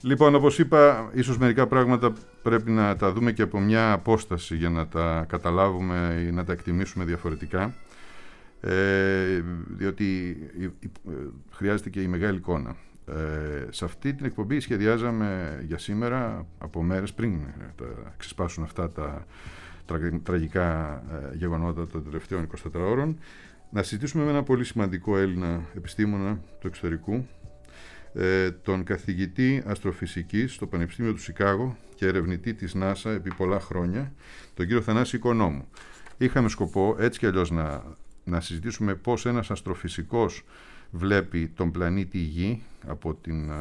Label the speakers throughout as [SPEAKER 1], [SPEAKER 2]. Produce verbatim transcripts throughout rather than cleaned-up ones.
[SPEAKER 1] Λοιπόν, όπως είπα, ίσως μερικά πράγματα πρέπει να τα δούμε και από μια απόσταση για να τα καταλάβουμε ή να τα εκτιμήσουμε διαφορετικά, ε, διότι ε, χρειάζεται και η μεγάλη εικόνα. Ε, σε αυτή την εκπομπή σχεδιάζαμε για σήμερα, από μέρες πριν τα ξεσπάσουν αυτά τα τραγικά ε, γεγονότα των τελευταίων εικοσιτεττάρων ώρων, να συζητήσουμε με ένα πολύ σημαντικό Έλληνα επιστήμονα του εξωτερικού, ε, τον καθηγητή αστροφυσικής στο Πανεπιστήμιο του Σικάγο και ερευνητή της NASA επί πολλά χρόνια, τον κύριο Θανάση Οικονόμου. Είχαμε σκοπό έτσι κι αλλιώς να, να συζητήσουμε πώς ένας αστροφυσικός βλέπει τον πλανήτη Γη από, την,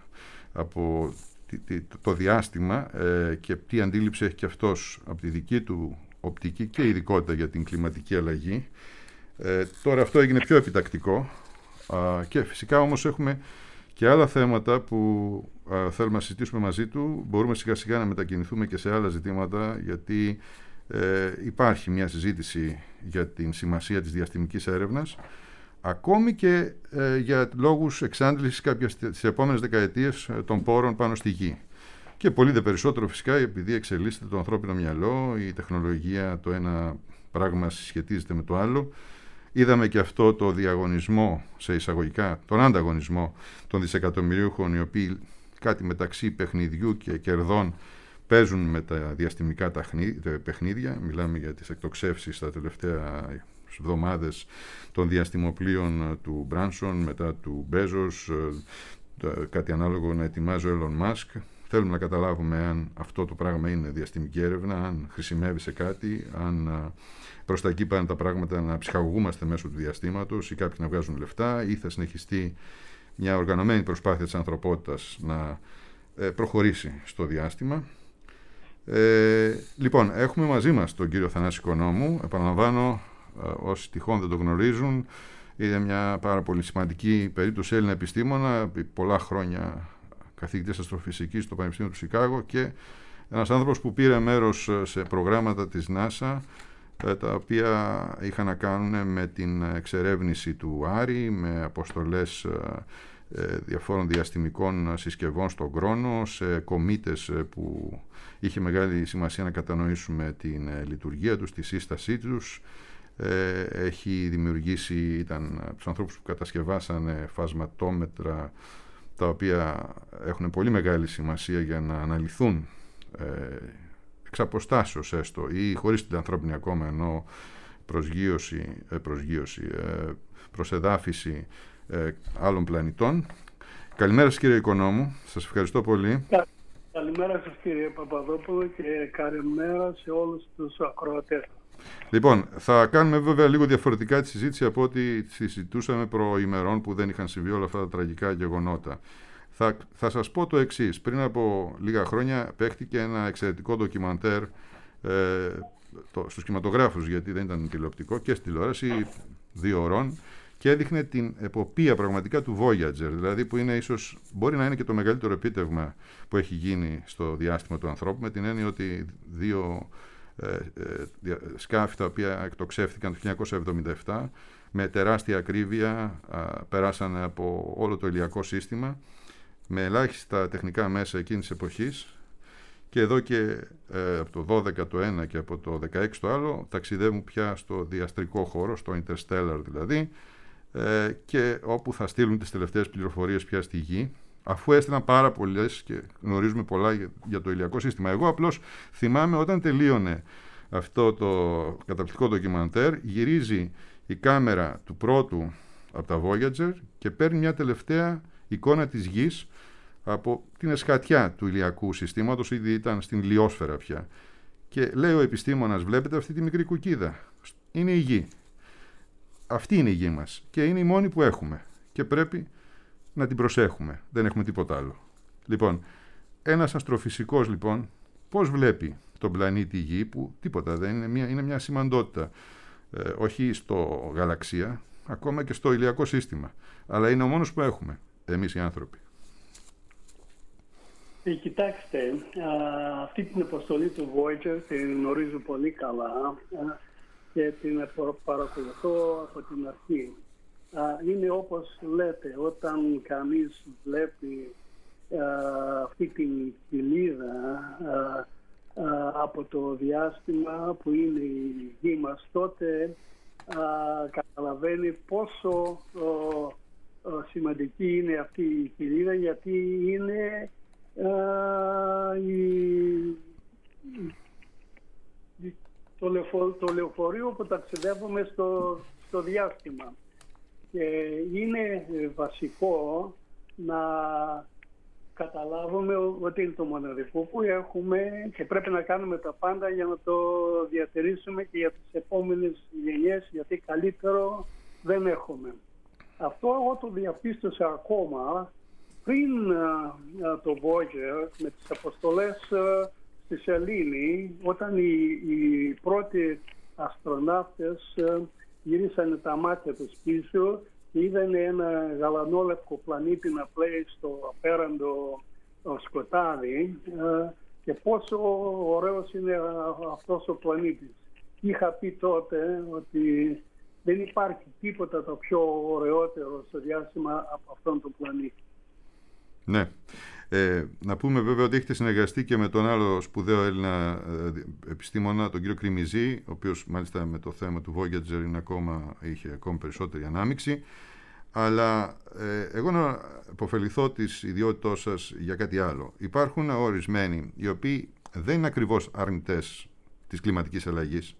[SPEAKER 1] από το διάστημα ε, και τι αντίληψη έχει και αυτός από τη δική του οπτική και ειδικότητα για την κλιματική αλλαγή. Ε, τώρα αυτό έγινε πιο επιτακτικό α, και φυσικά όμως έχουμε και άλλα θέματα που α, θέλουμε να συζητήσουμε μαζί του. Μπορούμε σιγά σιγά να μετακινηθούμε και σε άλλα ζητήματα, γιατί ε, υπάρχει μια συζήτηση για την σημασία της διαστημικής έρευνας, ακόμη και ε, για λόγους εξάντλησης κάποιες τις επόμενες δεκαετίες ε, των πόρων πάνω στη Γη. Και πολύ δε περισσότερο φυσικά επειδή εξελίσσεται το ανθρώπινο μυαλό, η τεχνολογία, το ένα πράγμα συσχετίζεται με το άλλο. Είδαμε και αυτό το διαγωνισμό, σε εισαγωγικά, τον ανταγωνισμό των δισεκατομμυρίουχων, οι οποίοι κάτι μεταξύ παιχνιδιού και κερδών παίζουν με τα διαστημικά παιχνίδια. Μιλάμε για τις εκτοξεύσεις τα τελευταία εβδομάδες των διαστημοπλοίων του Μπράνσον, μετά του Μπέζος, κάτι ανάλογο να ετοιμάζει ο Έλλον Μάσκ. Θέλουμε να καταλάβουμε αν αυτό το πράγμα είναι διαστημική έρευνα, αν χρησιμεύει σε κάτι, αν προς τα εκεί πάνε τα πράγματα να ψυχαγωγούμαστε μέσω του διαστήματος ή κάποιοι να βγάζουν λεφτά, ή θα συνεχιστεί μια οργανωμένη προσπάθεια της ανθρωπότητας να προχωρήσει στο διάστημα. Ε, λοιπόν, έχουμε μαζί μας τον κύριο Θανάση Οικονόμου. Επαναλαμβάνω, όσοι τυχόν δεν το γνωρίζουν, είναι μια πάρα πολύ σημαντική περίπτωση Έλληνα επιστήμονα, επί πολλά χρόνια καθηγητής αστροφυσικής στο Πανεπιστήμιο του Σικάγο και ένας άνθρωπος που πήρε μέρος σε προγράμματα της NASA, τα οποία είχαν να κάνουν με την εξερεύνηση του Άρη, με αποστολές διαφόρων διαστημικών συσκευών στον χρόνο, σε κομήτες που είχε μεγάλη σημασία να κατανοήσουμε την λειτουργία τους, τη σύστασή τους. Έχει δημιουργήσει, ήταν από τους ανθρώπους που κατασκευάσανε φασματόμετρα, τα οποία έχουν πολύ μεγάλη σημασία για να αναλυθούν ε, εξ αποστάσεως έστω ή χωρίς την ανθρώπινη ακόμα, ενώ προσγείωση, ε, προσγείωση ε, προσεδάφιση ε, άλλων πλανητών. Καλημέρα σας κύριε Οικονόμου, σας ευχαριστώ πολύ.
[SPEAKER 2] Καλημέρα σας κύριε Παπαδόπουλο και καλημέρα σε όλους τους ακροατές.
[SPEAKER 1] Λοιπόν, θα κάνουμε βέβαια λίγο διαφορετικά τη συζήτηση από ό,τι συζητούσαμε προημερών που δεν είχαν συμβεί όλα αυτά τα τραγικά γεγονότα. Θα, θα σας πω το εξής. Πριν από λίγα χρόνια παίχτηκε ένα εξαιρετικό ντοκιμαντέρ ε, το, στους κινηματογράφους, γιατί δεν ήταν τηλεοπτικό, και στη τηλεόραση δύο ώρων, και έδειχνε την εποπία πραγματικά του Voyager, δηλαδή που είναι ίσως, μπορεί να είναι και το μεγαλύτερο επίτευγμα που έχει γίνει στο διάστημα του ανθρώπου, με την έννοια ότι δύο ε, ε, σκάφη τα οποία εκτοξεύτηκαν το χίλια εννιακόσια εβδομήντα επτά με τεράστια ακρίβεια α, περάσανε από όλο το ηλιακό σύστημα με ελάχιστα τεχνικά μέσα εκείνης της εποχής, και εδώ και ε, από το δώδεκα το ένα και από το δεκαέξι το άλλο ταξιδεύουν πια στο διαστρικό χώρο, στο Interstellar δηλαδή, ε, και όπου θα στείλουν τις τελευταίες πληροφορίες πια στη Γη, αφού έστειλαν πάρα πολλές και γνωρίζουμε πολλά για, για το ηλιακό σύστημα. Εγώ απλώς θυμάμαι όταν τελείωνε αυτό το καταπληκτικό ντοκιμαντέρ, γυρίζει η κάμερα του πρώτου από τα Voyager και παίρνει μια τελευταία εικόνα της Γης από την εσχατιά του ηλιακού συστήματος, ήδη ήταν στην ηλιόσφαιρα πια. Και λέει ο επιστήμονας, βλέπετε αυτή τη μικρή κουκκίδα, είναι η Γη. Αυτή είναι η Γη μας και είναι η μόνη που έχουμε και πρέπει να την προσέχουμε. Δεν έχουμε τίποτα άλλο. Λοιπόν, ένας αστροφυσικός λοιπόν πώς βλέπει τον πλανήτη Γη, που τίποτα δεν είναι, μια, είναι μια σημαντότητα, ε, όχι στο γαλαξία, ακόμα και στο ηλιακό σύστημα, αλλά είναι ο μόνος που έχουμε εμείς οι άνθρωποι.
[SPEAKER 2] Ε, κοιτάξτε, α, αυτή την αποστολή του Voyager την γνωρίζω πολύ καλά α, και την παρακολουθώ από την αρχή. Α, είναι όπως λέτε, όταν κανείς βλέπει αυτή την κοιλίδα από το διάστημα που είναι η γη μας, τότε καταλαβαίνει πόσο σημαντική είναι αυτή η κοιλίδα, γιατί είναι η, το, λεωφο, το λεωφορείο που ταξιδεύουμε στο, στο διάστημα. Και είναι βασικό να καταλάβουμε ότι είναι το μοναδικό που έχουμε και πρέπει να κάνουμε τα πάντα για να το διατηρήσουμε και για τις επόμενες γενιές, γιατί καλύτερο δεν έχουμε. Αυτό εγώ το διαπίστωσα ακόμα πριν uh, το Voyager με τις αποστολές uh, στη Σελήνη, όταν οι, οι πρώτοι αστροναύτες uh, γυρίσανε τα μάτια τους πίσω και είδαν ένα γαλανόλευκο πλανήτη να πλέει στο απέραντο σκοτάδι uh, και πόσο ωραίος είναι uh, αυτός ο πλανήτης. Είχα πει τότε ότι δεν υπάρχει τίποτα το πιο ωραιότερο στο διάστημα από αυτόν τον πλανήτη.
[SPEAKER 1] Ναι. Ε, να πούμε βέβαια ότι έχετε συνεργαστεί και με τον άλλο σπουδαίο Έλληνα ε, επιστήμονα, τον κύριο Κριμιζή, ο οποίος μάλιστα με το θέμα του Voyager είναι ακόμα, είχε ακόμη περισσότερη ανάμειξη. Αλλά ε, εγώ να υποφεληθώ της ιδιότητός σας για κάτι άλλο. Υπάρχουν ορισμένοι οι οποίοι δεν είναι ακριβώς αρνητές της κλιματικής αλλαγής,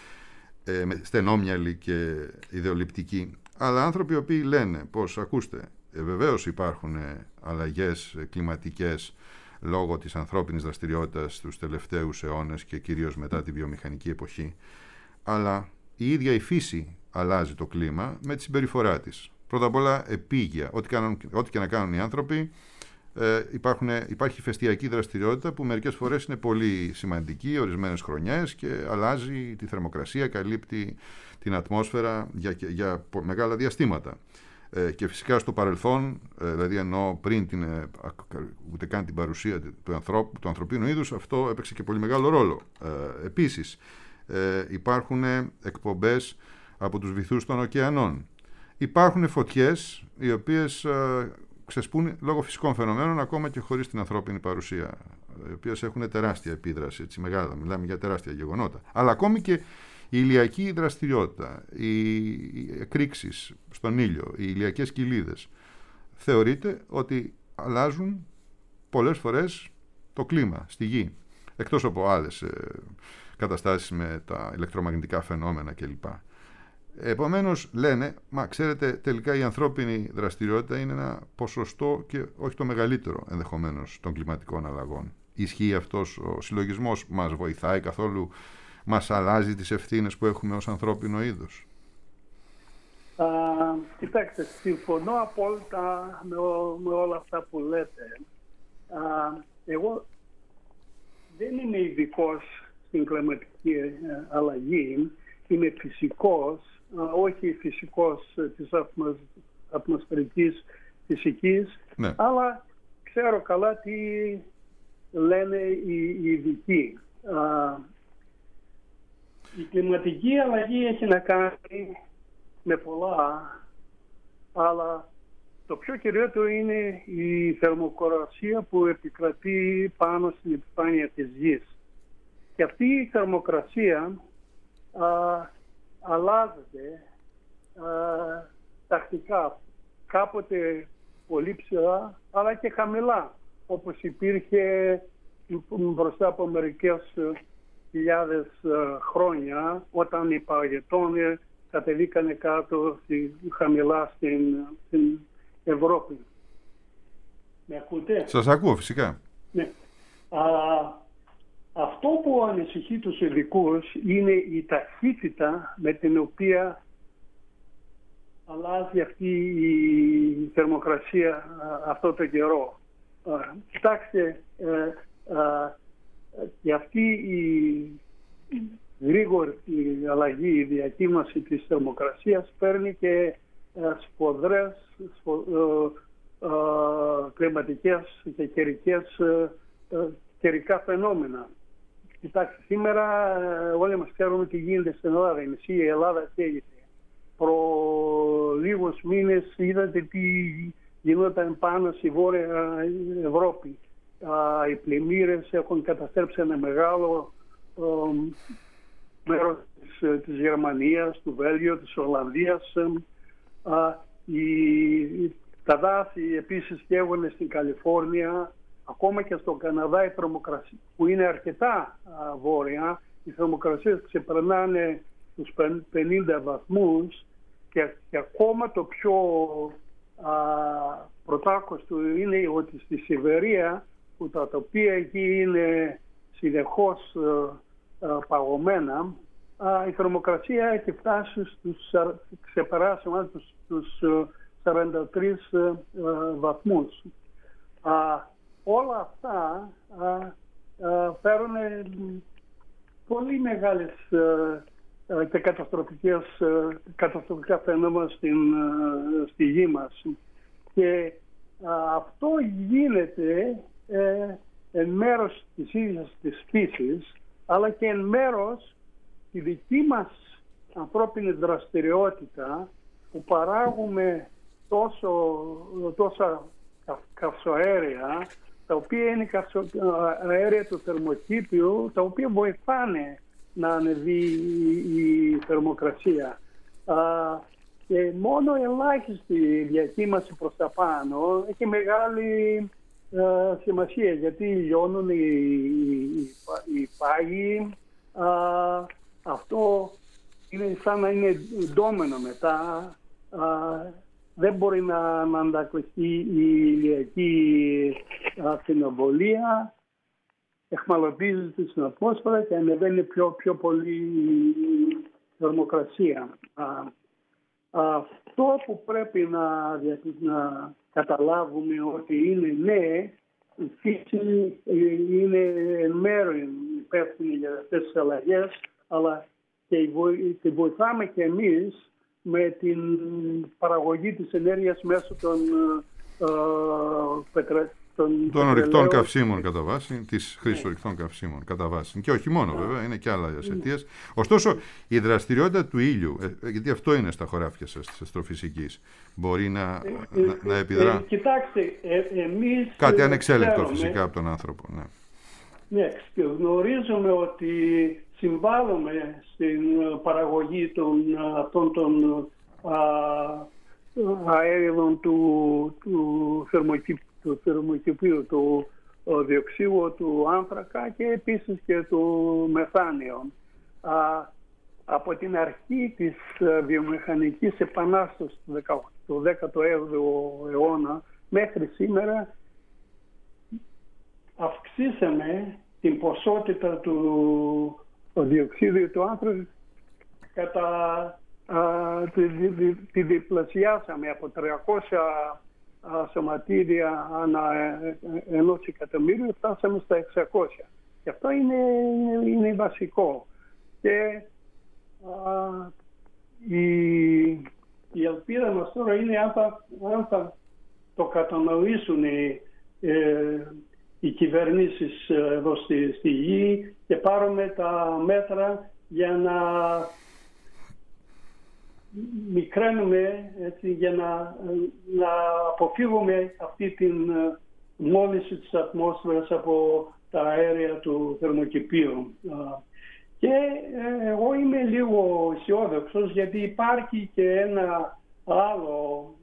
[SPEAKER 1] ε, στενόμυαλοι και ιδεολειπτικοί, αλλά άνθρωποι οι οποίοι λένε πως, ακούστε, ε, βεβαίως υπάρχουν αλλαγές κλιματικές λόγω της ανθρώπινης δραστηριότητας τους τελευταίους αιώνες και κυρίως μετά τη βιομηχανική εποχή, αλλά η ίδια η φύση αλλάζει το κλίμα με τη συμπεριφορά της. Πρώτα απ' όλα επίγεια, ό,τι, κάνουν, ό,τι και να κάνουν οι άνθρωποι, ε, υπάρχουν, υπάρχει ηφαιστειακή δραστηριότητα που μερικές φορές είναι πολύ σημαντική, ορισμένες χρονιές, και αλλάζει τη θερμοκρασία, καλύπτει την ατμόσφαιρα για, για μεγάλα διαστήματα. Ε, και φυσικά στο παρελθόν, ε, δηλαδή ενώ πριν την, ε, ούτε καν την παρουσία του, ανθρώπου, του ανθρωπίνου είδους, αυτό έπαιξε και πολύ μεγάλο ρόλο. Ε, επίσης, ε, υπάρχουν εκπομπές από τους βυθούς των ωκεανών. Υπάρχουν φωτιές οι οποίες ε, ξεσπούν λόγω φυσικών φαινομένων ακόμα και χωρίς την ανθρώπινη παρουσία, οι οποίες έχουν τεράστια επίδραση, έτσι, μεγάλα, μιλάμε για τεράστια γεγονότα. Αλλά ακόμη και η ηλιακή δραστηριότητα, οι εκρήξεις στον ήλιο, οι ηλιακές κοιλίδες, θεωρείται ότι αλλάζουν πολλές φορές το κλίμα στη Γη, εκτός από άλλες ε, καταστάσεις με τα ηλεκτρομαγνητικά φαινόμενα κλπ. Επομένως λένε, μα ξέρετε, τελικά η ανθρώπινη δραστηριότητα είναι ένα ποσοστό και όχι το μεγαλύτερο ενδεχομένως των κλιματικών αλλαγών. Ισχύει αυτός ο συλλογισμός, μας βοηθάει καθόλου, μας αλλάζει τις ευθύνες που έχουμε ως ανθρώπινο είδος?
[SPEAKER 2] Α, κοιτάξτε, συμφωνώ απόλυτα με, με όλα αυτά που λέτε. Α, εγώ δεν είμαι ειδικός στην κλιματική αλλαγή, είμαι φυσικός, όχι φυσικός της ατμοσφαιρικής φυσικής, ναι. Αλλά ξέρω καλά τι λένε οι, οι ειδικοί. Α, η κλιματική αλλαγή έχει να κάνει με πολλά, αλλά το πιο κυριότερο είναι η θερμοκρασία που επικρατεί πάνω στην επιφάνεια της Γης. Και αυτή η θερμοκρασία α, αλλάζεται α, τακτικά, κάποτε πολύ ψηλά αλλά και χαμηλά, όπως υπήρχε μπροστά από μερικές χιλιάδες χρόνια, όταν οι παγετώνες κατεβήκανε κάτω χαμηλά στην, στην Ευρώπη. Με ακούτε?
[SPEAKER 1] Σας ακούω φυσικά.
[SPEAKER 2] Ναι. Α, αυτό που ανησυχεί τους ειδικούς είναι η ταχύτητα με την οποία αλλάζει αυτή η θερμοκρασία αυτό το καιρό. Α, κοιτάξτε, ε, α, και αυτή η γρήγορη αλλαγή, η διακύμαση της θερμοκρασίας παίρνει και σποδρές σπο, ε, ε, κλιματικές και καιρικές, ε, ε, καιρικά φαινόμενα. Κοιτάξτε, σήμερα ε, όλοι μας ξέρουμε τι γίνεται στην Ελλάδα. Η μισή η Ελλάδα καίγεται. Προ λίγους μήνες είδατε τι γινόταν πάνω στη Βόρεια Ευρώπη. Α, οι πλημμύρες έχουν καταστρέψει ένα μεγάλο α, μέρος της, της Γερμανίας, του Βέλγιο, της Ολλανδίας. Α, οι, τα δάση επίσης καίγονται στην Καλιφόρνια, ακόμα και στον Καναδά, η θερμοκρασία, που είναι αρκετά α, βόρεια, οι θερμοκρασίες ξεπερνάνε τους πενήντα βαθμούς και, και ακόμα το πιο α, πρωτάκοστο είναι ότι στη Σιβερία, που τα τοπία εκεί είναι συνεχώς α, α, παγωμένα, α, η θερμοκρασία έχει φτάσει στους, ξεπεράσει τους, τους σαράντα τρεις α, βαθμούς. Α, όλα αυτά α, α, φέρουν πολύ μεγάλες α, και καταστροφικές, καταστροφικά φαινόμενα στην, στη γη μας. Και α, αυτό γίνεται ε, εν μέρος της ίδιας της φύσης, αλλά και εν μέρος τη δική μας ανθρώπινη δραστηριότητα που παράγουμε τόσο, τόσα καυσοαέρια, τα οποία είναι αέρια του θερμοκήπιου, τα οποία βοηθάνε να ανεβεί η θερμοκρασία. Α, και μόνο ελάχιστη διακύμαση προς τα πάνω έχει μεγάλη α, σημασία, γιατί λιώνουν οι, οι, οι πάγοι. Α, αυτό είναι σαν να είναι ντόμενο μετά. Α, δεν μπορεί να, να αντακλειστεί η ηλιακή ακτινοβολία, εχμαλωτίζεται στην ατμόσφαιρα και ανεβαίνει πιο, πιο πολύ η θερμοκρασία. Α, αυτό που πρέπει να, να καταλάβουμε ότι είναι ναι, η φύση είναι εν μέρει υπεύθυνη για αυτές τις αλλαγές, αλλά και βοηθάμε και εμείς με την παραγωγή της ενέργειας μέσω των, ε, πετρα... των,
[SPEAKER 1] των ορυκτών καυσίμων κατά βάση, της χρήσης ορυκτών καυσίμων κατά βάση. Και όχι μόνο, βέβαια, είναι και άλλα αιτίες. Ωστόσο, η δραστηριότητα του ήλιου, ε, γιατί αυτό είναι στα χωράφια σας της αστροφυσικής, μπορεί να, ε, να, να επιδρά.
[SPEAKER 2] Ε, κοιτάξτε, ε, εμείς...
[SPEAKER 1] Κάτι ανεξέλεγκτο φυσικά από τον άνθρωπο. Ναι,
[SPEAKER 2] ναι, γνωρίζουμε ότι συμβάλλουμε στην παραγωγή των, αυτών των α, αέριων του, του, θερμοκηπίου, του θερμοκηπίου, του διοξείου του άνθρακα και επίσης και του μεθάνιου. Α, από την αρχή της βιομηχανικής επανάστασης του δέκατο έβδομο αιώνα μέχρι σήμερα αυξήσαμε την ποσότητα του διοξείδιου του άνθρακα κατά α, τη, τη, τη διπλασιάσαμε από τριακόσια α, σωματίδια ανά ε, ε, ενός εκατομμύριου, φτάσαμε στα εξακόσια. Και αυτό είναι, είναι, είναι βασικό. Και α, η, η ελπίδα μας τώρα είναι αν θα, αν θα το κατανοήσουν οι, ε, οι κυβερνήσεις εδώ στη, στη γη και πάρουμε τα μέτρα για να μικραίνουμε, έτσι, για να, να αποφύγουμε αυτή την μόλυνση της ατμόσφαιρας από τα αέρια του θερμοκηπίου. Και εγώ είμαι λίγο αισιόδοξος, γιατί υπάρχει και ένα άλλο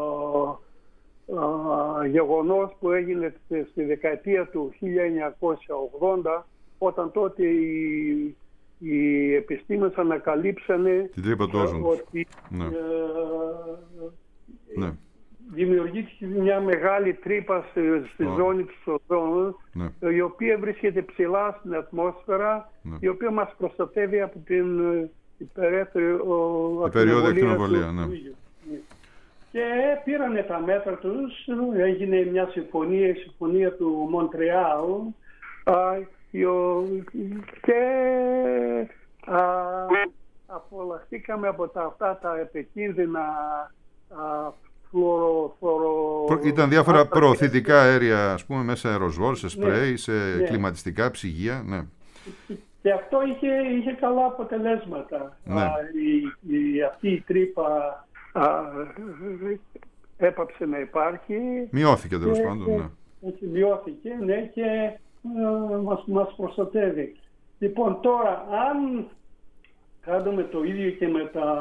[SPEAKER 2] α, γεγονός που έγινε στη δεκαετία του χίλια εννιακόσια ογδόντα, όταν τότε οι, οι επιστήμες ανακαλύψανε
[SPEAKER 1] την τρύπα του όζοντος.
[SPEAKER 2] Ότι
[SPEAKER 1] ναι.
[SPEAKER 2] ε,
[SPEAKER 1] ναι.
[SPEAKER 2] δημιουργήθηκε μια μεγάλη τρύπα στη, στη oh. ζώνη του οζόνου, ναι. η οποία βρίσκεται ψηλά στην ατμόσφαιρα, ναι. η οποία μας προστατεύει από την υπεραίτερη
[SPEAKER 1] ακτινοβολία. Ναι.
[SPEAKER 2] Και πήρανε τα μέτρα τους, έγινε μια συμφωνία, η συμφωνία του Μοντρεάλ, και α, απολαχθήκαμε από τα, αυτά τα επικίνδυνα α, φλωρο, φλωρο...
[SPEAKER 1] Ήταν διάφορα άστρα... προωθητικά αέρια, ας πούμε, μέσα αεροζόλ, σε σπρέι, ναι, σε ναι. κλιματιστικά ψυγεία. Ναι.
[SPEAKER 2] Και αυτό είχε, είχε καλά αποτελέσματα. Ναι. Α, η, η, αυτή η τρύπα α, έπαψε να υπάρχει.
[SPEAKER 1] Μειώθηκε τέλος πάντων, ναι.
[SPEAKER 2] Έτσι, μειώθηκε, ναι, και ε, μας, μας προστατεύει. Λοιπόν, τώρα, αν κάνουμε το ίδιο και με τα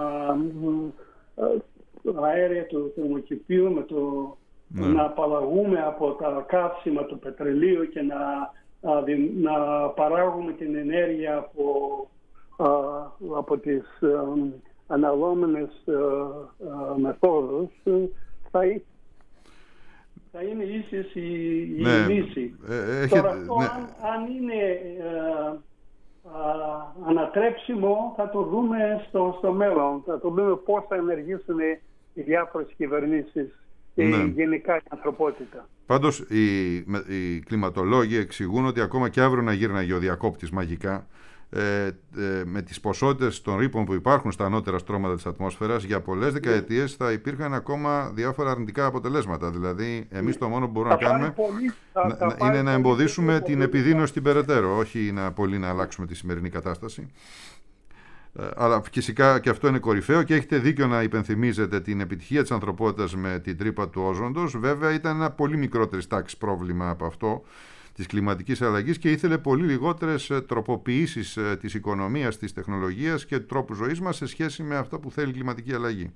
[SPEAKER 2] ε, αέρια του θερμοκηπίου, με το ναι. να απαλλαγούμε από τα καύσιμα του πετρελαίου και να, να παράγουμε την ενέργεια από, από τις αναλώμενες μεθόδους, θα, θα είναι ίσως η, η
[SPEAKER 1] ναι.
[SPEAKER 2] λύση.
[SPEAKER 1] Ε, έχετε,
[SPEAKER 2] Τώρα αυτό ναι. αν, αν είναι ε, α, ανατρέψιμο, θα το δούμε στο, στο μέλλον. Θα το δούμε πώς θα ενεργήσουν οι διάφορες κυβερνήσεις και ναι. γενικά η ανθρωπότητα.
[SPEAKER 1] Πάντως οι, οι κλιματολόγοι εξηγούν ότι ακόμα και αύριο να γύρναγε ο διακόπτης μαγικά, ε, ε, με τις ποσότητες των ρήπων που υπάρχουν στα ανώτερα στρώματα της ατμόσφαιρας, για πολλές δεκαετίες θα υπήρχαν ακόμα διάφορα αρνητικά αποτελέσματα. Δηλαδή εμείς το μόνο που μπορούμε θα να κάνουμε πολύ, θα, θα είναι να εμποδίσουμε πολύ, την επιδείνωση στην περαιτέρω, όχι να πολύ να αλλάξουμε τη σημερινή κατάσταση. Αλλά φυσικά και αυτό είναι κορυφαίο και έχετε δίκιο να υπενθυμίζετε την επιτυχία της ανθρωπότητας με την τρύπα του όζοντος. Βέβαια ήταν ένα πολύ μικρότερης τάξης πρόβλημα από αυτό της κλιματικής αλλαγής και ήθελε πολύ λιγότερες τροποποιήσεις της οικονομίας, της τεχνολογίας και του τρόπου ζωής μας σε σχέση με αυτό που θέλει η κλιματική αλλαγή.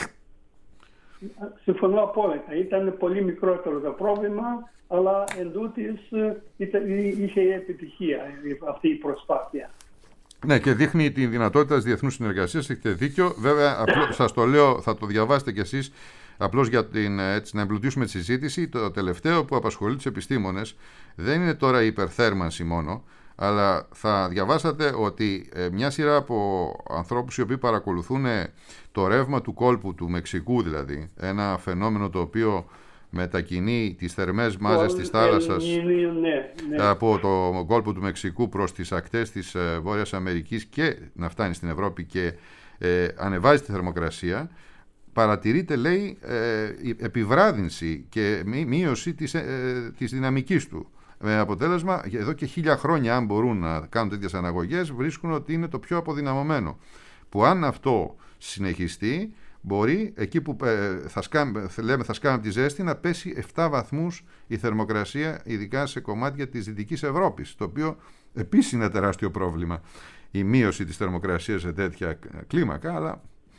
[SPEAKER 2] Συμφωνώ απόλυτα. Ήταν πολύ μικρότερο το πρόβλημα, αλλά εντούτοις είχε επιτυχία αυτή η προσπάθεια.
[SPEAKER 1] Ναι, και δείχνει τη δυνατότητα της διεθνούς συνεργασίας, έχετε δίκιο. Βέβαια, απλώς, σας το λέω, θα το διαβάσετε κι εσείς, απλώς για την, έτσι, να εμπλουτίσουμε τη συζήτηση. Το τελευταίο που απασχολεί τους επιστήμονες δεν είναι τώρα η υπερθέρμανση μόνο, αλλά θα διαβάσατε ότι ε, μια σειρά από ανθρώπους οι οποίοι παρακολουθούν το ρεύμα του κόλπου του Μεξικού, δηλαδή, ένα φαινόμενο το οποίο μετακινεί τις θερμές μάζες της θάλασσας
[SPEAKER 2] ναι, ναι.
[SPEAKER 1] από το κόλπο του Μεξικού προς τις ακτές της ε, Βόρειας Αμερικής και να φτάνει στην Ευρώπη και ε, ανεβάζει τη θερμοκρασία, παρατηρείται, λέει, ε, η επιβράδυνση και μείωση της, ε, της δυναμικής του. Με αποτέλεσμα, εδώ και χίλια χρόνια, αν μπορούν να κάνουν τέτοιες αναγωγές, βρίσκουν ότι είναι το πιο αποδυναμωμένο. Που αν αυτό συνεχιστεί, μπορεί εκεί που ε, θα σκάμε, λέμε, θα σκάμε τη ζέστη, να πέσει επτά βαθμούς η θερμοκρασία, ειδικά σε κομμάτια της Δυτικής Ευρώπης, το οποίο επίσης είναι τεράστιο πρόβλημα, η μείωση της θερμοκρασίας σε τέτοια κλίμακα, αλλά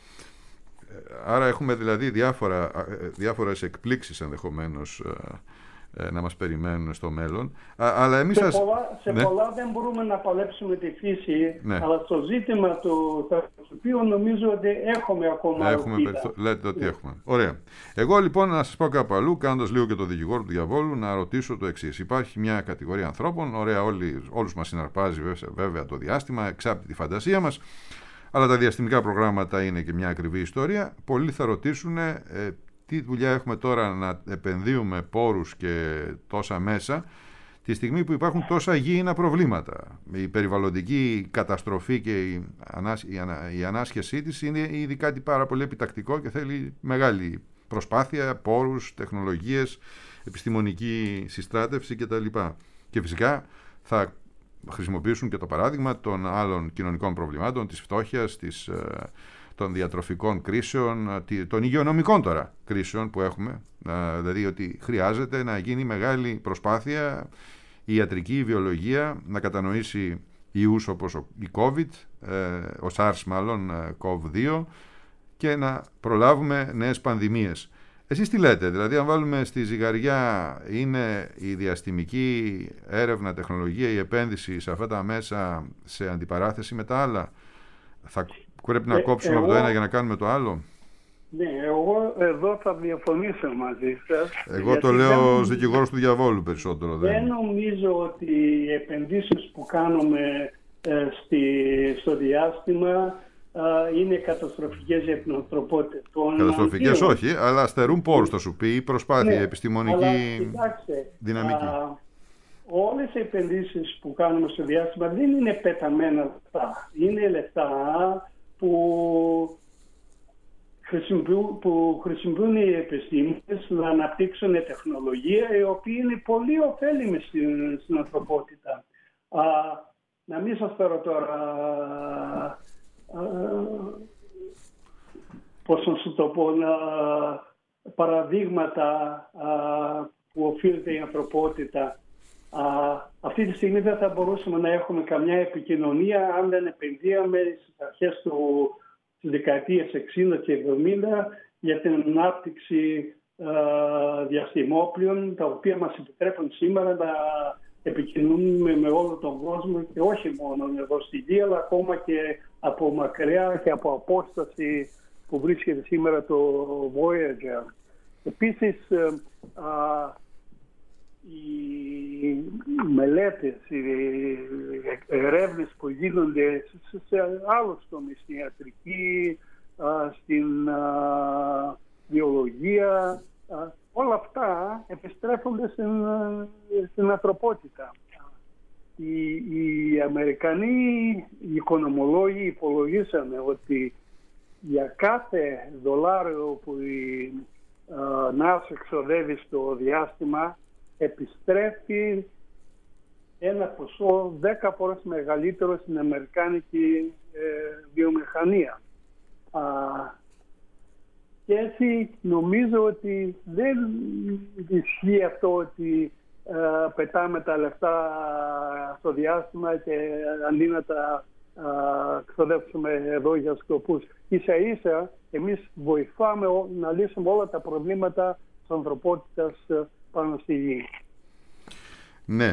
[SPEAKER 1] άρα έχουμε δηλαδή διάφορα, διάφορες εκπλήξεις ενδεχομένως να μας περιμένουν στο μέλλον. Α, αλλά εμείς
[SPEAKER 2] σε
[SPEAKER 1] σας...
[SPEAKER 2] πολλά, σε
[SPEAKER 1] ναι.
[SPEAKER 2] πολλά δεν μπορούμε να παλέψουμε τη φύση,
[SPEAKER 1] ναι.
[SPEAKER 2] αλλά στο ζήτημα του θερμοκηπίου νομίζω ότι έχουμε ακόμα
[SPEAKER 1] έχουμε
[SPEAKER 2] ελπίδα.
[SPEAKER 1] Λέτε ότι ναι. έχουμε. Ωραία. Εγώ λοιπόν να σας πω κάπου αλλού, κάνοντας λίγο και το δικηγόρο του διαβόλου, να ρωτήσω το εξής. Υπάρχει μια κατηγορία ανθρώπων, ωραία, όλοι, όλους μας συναρπάζει βέβαια το διάστημα, εξάπτει τη φαντασία μας, αλλά τα διαστημικά προγράμματα είναι και μια ακριβή ιστορία. Πολλοί θα ρωτήσουν ε, τι δουλειά έχουμε τώρα να επενδύουμε πόρους και τόσα μέσα τη στιγμή που υπάρχουν τόσα γήινα προβλήματα. Η περιβαλλοντική καταστροφή και η, ανάσ... η, ανα... η ανάσχεσή της είναι ήδη κάτι πάρα πολύ επιτακτικό και θέλει μεγάλη προσπάθεια, πόρους, τεχνολογίες, επιστημονική συστράτευση κτλ. Και φυσικά θα χρησιμοποιήσουν και το παράδειγμα των άλλων κοινωνικών προβλημάτων, της φτώχειας, της, των διατροφικών κρίσεων, των υγειονομικών τώρα κρίσεων που έχουμε, δηλαδή ότι χρειάζεται να γίνει μεγάλη προσπάθεια η ιατρική, η βιολογία να κατανοήσει ιούς όπως η COVID, ο SARS μάλλον, κοβ δύο, και να προλάβουμε νέες πανδημίες. Εσείς τι λέτε, δηλαδή αν βάλουμε στη ζυγαριά, είναι η διαστημική έρευνα, τεχνολογία, η επένδυση σε αυτά τα μέσα σε αντιπαράθεση με τα άλλα, θα πρέπει να ε, κόψουμε εγώ, από το ένα για να κάνουμε το άλλο?
[SPEAKER 2] Ναι, εγώ εδώ θα διαφωνήσω μαζί σας.
[SPEAKER 1] Εγώ το λέω ως δικηγόρος του διαβόλου περισσότερο.
[SPEAKER 2] Δεν, δεν νομίζω ότι οι επενδύσεις που κάνουμε ε, στη, στο διάστημα είναι καταστροφικές για την ανθρωπότητα.
[SPEAKER 1] Καταστροφικές αντίον... όχι, αλλά στερούν πόρους, θα σου πει, η προσπάθεια,
[SPEAKER 2] ναι,
[SPEAKER 1] επιστημονική
[SPEAKER 2] αλλά, κοιτάξτε,
[SPEAKER 1] δυναμική.
[SPEAKER 2] Α, όλες οι επενδύσεις που κάνουμε στο διάστημα δεν είναι πεταμένα λεφτά. Είναι λεφτά που χρησιμοποιούν, που χρησιμοποιούν οι επιστήμονες να αναπτύξουν τεχνολογία η οποία είναι πολύ ωφέλιμη στην, στην ανθρωπότητα. Α, να μην σας φέρω τώρα... Uh, πώς να σου το πω, να, παραδείγματα α, που οφείλεται η ανθρωπότητα. Α, αυτή τη στιγμή δεν θα μπορούσαμε να έχουμε καμιά επικοινωνία αν δεν επενδύαμε στις αρχές του, της δεκαετίας εξήντα και εβδομήντα για την ανάπτυξη α, διαστημόπλοιων, τα οποία μας επιτρέπουν σήμερα να επικοινωνούμε με όλο τον κόσμο και όχι μόνο εδώ στη Γη, αλλά ακόμα και από μακριά και από απόσταση που βρίσκεται σήμερα το Voyager. Επίσης, α, οι μελέτες, οι ερεύνες που γίνονται σε άλλους τομείς, στην ιατρική, στην α, βιολογία, α, όλα αυτά επιστρέφονται στην, στην ανθρωπότητα. Οι, οι Αμερικανοί οι οικονομολόγοι υπολογίσανε ότι για κάθε δολάριο που η ΝΑΣΑ εξοδεύει στο διάστημα επιστρέφει ένα ποσό δέκα φορές μεγαλύτερο στην αμερικάνικη ε, βιομηχανία. Α, και έτσι νομίζω ότι δεν ισχύει αυτό ότι ε, πετάμε τα λεφτά στο διάστημα και αντί να τα ε, ξοδέψουμε εδώ για σκοπούς. Ίσα ίσα εμείς βοηθάμε να λύσουμε όλα τα προβλήματα της ανθρωπότητας πάνω στη Γη.
[SPEAKER 1] Ναι,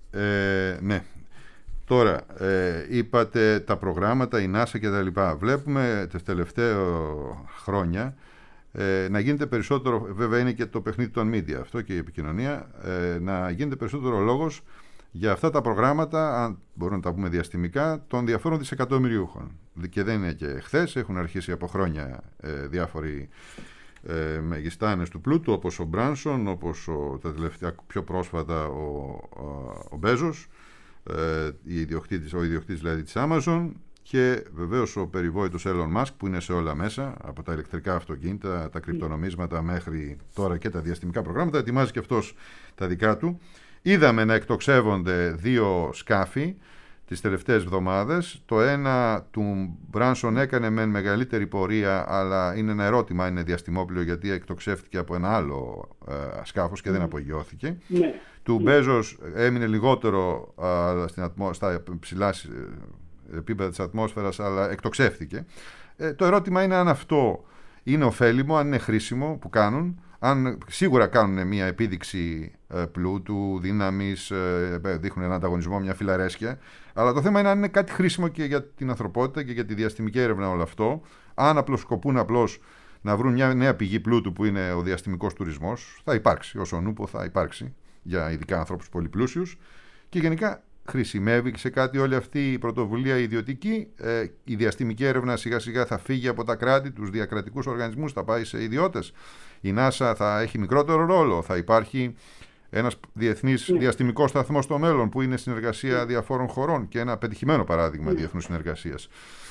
[SPEAKER 1] ε, ναι. Τώρα, ε, είπατε τα προγράμματα, η NASA και τα λοιπά. Βλέπουμε τα τελευταία χρόνια ε, να γίνεται περισσότερο, βέβαια είναι και το παιχνίδι των media αυτό και η επικοινωνία, ε, να γίνεται περισσότερο λόγος για αυτά τα προγράμματα, αν μπορούμε να τα πούμε διαστημικά, των διαφόρων δισεκατομμυριούχων. Και δεν είναι και χθες, έχουν αρχίσει από χρόνια ε, διάφοροι ε, μεγιστάνες του πλούτου, όπως ο Μπράνσον, όπως ο, τα τελευταία πιο πρόσφατα ο, ο, ο Μπέζος, ε, ιδιοκτήτης, ο ιδιοκτήτης δηλαδή της Amazon, και βεβαίως ο περιβόητος Elon Musk που είναι σε όλα μέσα, από τα ηλεκτρικά αυτοκίνητα, τα κρυπτονομίσματα μέχρι τώρα και τα διαστημικά προγράμματα, ετοιμάζει και αυτός τα δικά του. Είδαμε να εκτοξεύονται δύο σκάφη τις τελευταίες εβδομάδες. Το ένα του Μπράνσον έκανε μεν μεγαλύτερη πορεία, αλλά είναι ένα ερώτημα, είναι διαστημόπλοιο, γιατί εκτοξεύτηκε από ένα άλλο ε, σκάφος και mm. δεν απογειώθηκε. Mm. Του mm. Μπέζος έμεινε λιγότερο α, στην ατμο, στα ψηλά επίπεδα της ατμόσφαιρας, αλλά εκτοξεύτηκε. Ε, το ερώτημα είναι αν αυτό είναι ωφέλιμο, αν είναι χρήσιμο που κάνουν, αν σίγουρα κάνουν μια επίδειξη ε, πλούτου, δύναμης, ε, δείχνουν έναν ανταγωνισμό, μια φιλαρέσκεια, αλλά το θέμα είναι αν είναι κάτι χρήσιμο και για την ανθρωπότητα και για τη διαστημική έρευνα όλο αυτό, αν απλώς σκοπούν απλώς να βρουν μια νέα πηγή πλούτου που είναι ο διαστημικός τουρισμός. Θα υπάρξει, όσο νούπο θα υπάρξει, για ειδικά ανθρώπους πολύ πλούσιους, και γενικά χρησιμεύει σε κάτι όλη αυτή η πρωτοβουλία ιδιωτική. Ε, η διαστημική έρευνα σιγά σιγά θα φύγει από τα κράτη, τους διακρατικούς οργανισμούς, θα πάει σε ιδιώτες. Η NASA θα έχει μικρότερο ρόλο, θα υπάρχει ένας διεθνής yeah. διαστημικός σταθμός στο μέλλον που είναι συνεργασία yeah. διαφόρων χωρών και ένα πετυχημένο παράδειγμα yeah. διεθνούς συνεργασίας.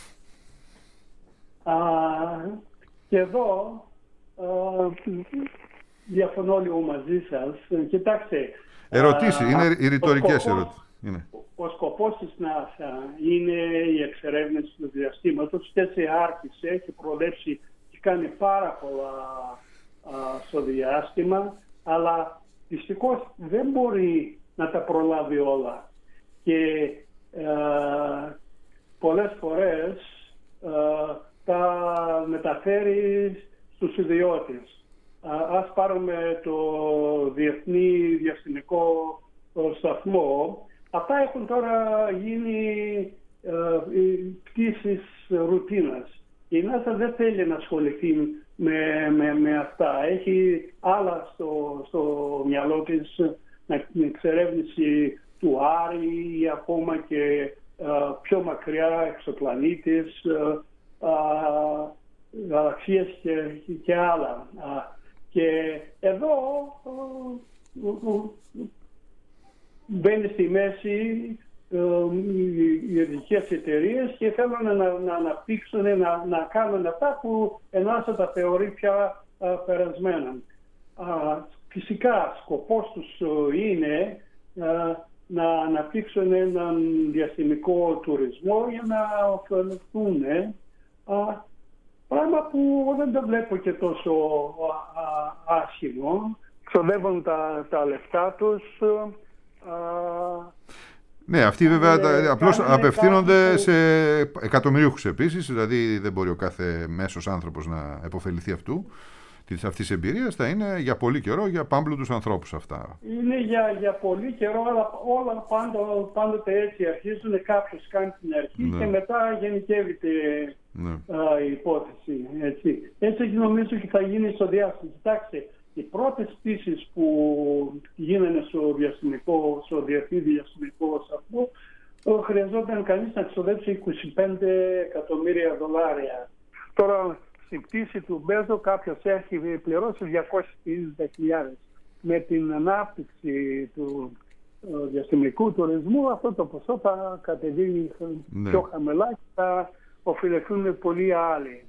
[SPEAKER 2] Uh, και εδώ uh, διαφωνώ λίγο μαζί σας. Κοιτάξτε.
[SPEAKER 1] Ερωτήσεις, uh, είναι οι ρητορικές ερωτήσεις.
[SPEAKER 2] Είναι. Ο σκοπός της NASA είναι η εξερεύνηση του διαστήματος και έτσι άρχισε, έχει προοδεύσει και κάνει πάρα πολλά α, στο διάστημα, αλλά δυστυχώς δεν μπορεί να τα προλάβει όλα και α, πολλές φορές α, τα μεταφέρει στους ιδιώτες. Α, ας πάρουμε το Διεθνή Διαστημικό Σταθμό. Αυτά έχουν τώρα γίνει ε, πτήσεις ρουτίνας. Η NASA δεν θέλει να ασχοληθεί με, με, με αυτά. Έχει άλλα στο, στο μυαλό της, την εξερεύνηση του Άρη ή ακόμα και ε, πιο μακριά εξωπλανήτες, ε, ε, γαλαξίες και, και άλλα. Και εδώ ε, ε, μπαίνει στη μέση ε, οι ειδικές εταιρείες και θέλουν να, να αναπτύξουν, να, να κάνουν αυτά που ενάσα τα θεωρεί πια α, περασμένα. Α, φυσικά σκοπός τους είναι α, να αναπτύξουν έναν διαστημικό τουρισμό για να ωφεληθούν. Πράγμα που δεν το βλέπω και τόσο α, α, άσχημο, ξοδεύουν τα, τα λεφτά τους. Α,
[SPEAKER 1] ναι, αυτοί βέβαια
[SPEAKER 2] ε,
[SPEAKER 1] απλώς απευθύνονται
[SPEAKER 2] που...
[SPEAKER 1] σε εκατομμυρίουχους επίσης, δηλαδή δεν μπορεί ο κάθε μέσος άνθρωπος να επωφεληθεί αυτού. Της αυτής της εμπειρίας θα είναι για πολύ καιρό για πάμπλουτους ανθρώπους αυτά.
[SPEAKER 2] Είναι για, για πολύ καιρό, αλλά όλα πάντο, πάντοτε έτσι αρχίζουν. Κάποιος κάνει την αρχή, ναι, και μετά γενικεύεται, ναι, α, η υπόθεση. Έτσι. έτσι νομίζω και θα γίνει στο διάστημα. Κοιτάξτε, οι πρώτες πτήσεις που γίνανε στο διαστημικό, στο διεθνή διαστημικό σταθμό, χρειαζόταν κανείς να ξοδέψει είκοσι πέντε εκατομμύρια δολάρια. Τώρα, στην πτήση του Μπέζο κάποιος έχει πληρώσει διακόσιες πενήντα χιλιάδες. Με την ανάπτυξη του ε, διαστημικού τουρισμού αυτό το ποσό θα κατεβεί, ναι, πιο χαμηλά και θα οφειλεθούν πολλοί άλλοι.